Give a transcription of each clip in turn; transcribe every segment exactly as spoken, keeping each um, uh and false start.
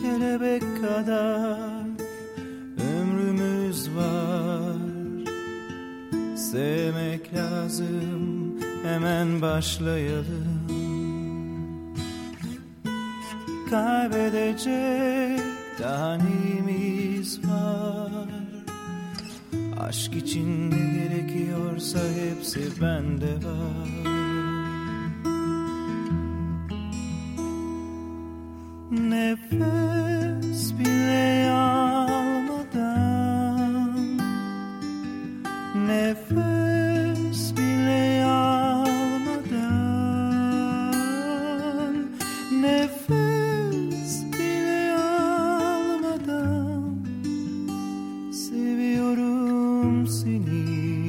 kelebek kadar ömrümüz var. Sevmek lazım, hemen başlayalım. Kaybedecek daha neyimiz var? Aşk için ne gerekiyorsa hepsi bende var. Nefes bile almadan, nefes bile almadan, nefes bile almadan seviyorum seni.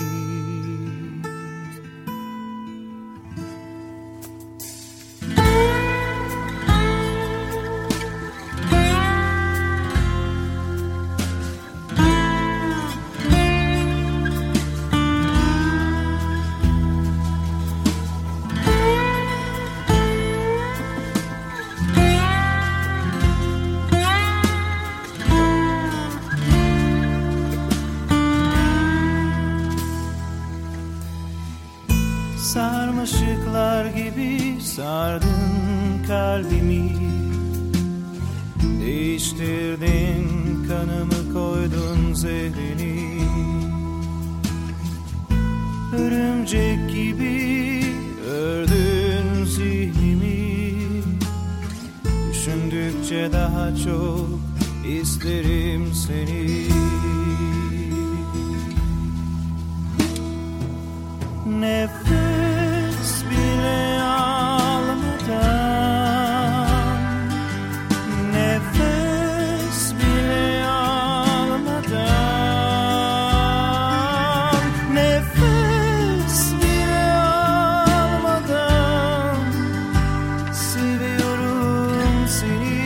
Sarmaşıklar gibi sardın kalbimi, değiştirdin kanımı, koydun zehrini. Örümcek gibi ördün zihnimi, düşündükçe daha çok isterim seni. Nefes bile almadan, nefes bile almadan, nefes bile almadan seviyorum seni.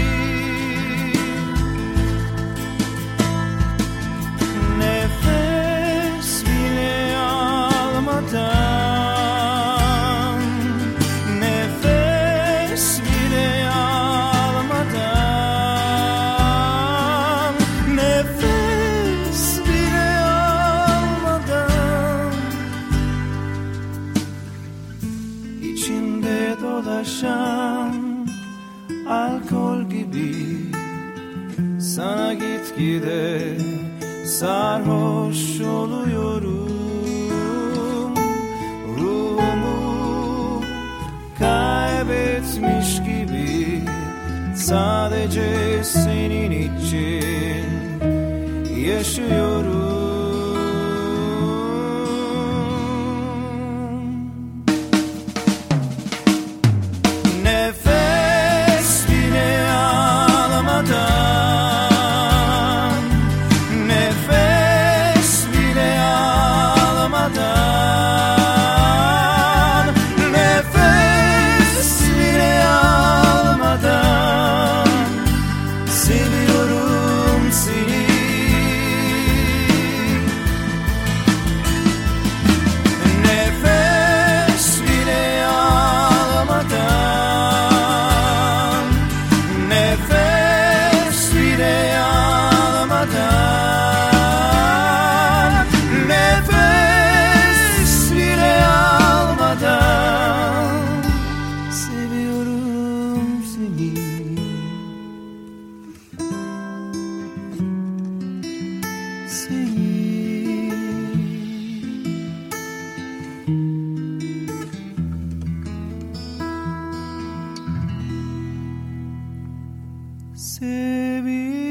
Nefes bile almadan, nefes bile almadan, nefes bile almadan içimde dolaşan alkol gibi sana gitgide sarhoş oluyorum. Ruhumu kaybetmiş gibi sadece senin için yaşıyorum. Nefes bile almadan, nefes bile almadan, nefes bile almadan seviyorum seni. Nefes bile almadan, nefes bile almadan, nefes bile almadan seviyorum seni. Seni. Seviyorum.